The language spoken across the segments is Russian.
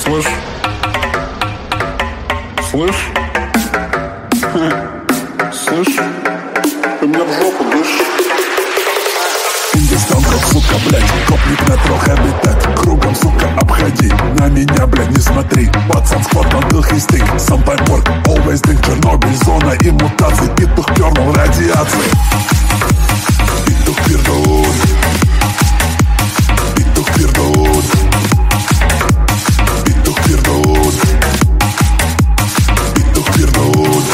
Слышь? Слышь? Слышь? Ты мне в жопу дышишь? Индистанка, сука, блядь, копник метро, хабитат. Кругом, сука, обходи, на меня, блядь, не смотри. Пацан, сквот, мотыл, хистик, сам пайпорг, always think, Чернобыль, зона и мутаций. Петух пернул радиации. Петух пердун. Петух пердун. Петух пердун. Петух пердун.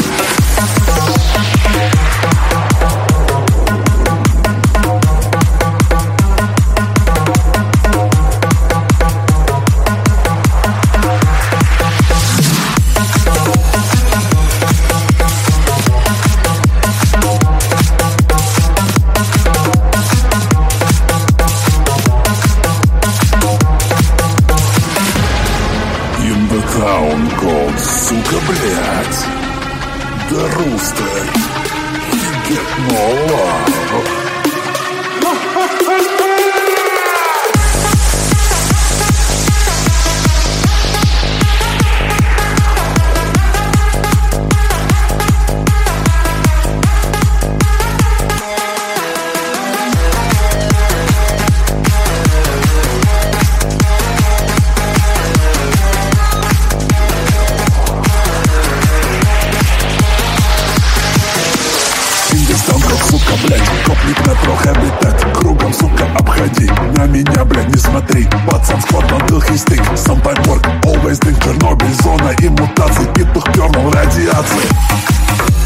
Town Gold, сука, блядь. The Rooster. You get no love. Сука, блядь, копник метро, хабитат. Кругом, сука, обходи, на меня, блядь, не смотри. Пацан, сквот, мотыл, хистик, сам пайпорг, always think, Чернобыль, зона и мутаций. Петух пернул радиации.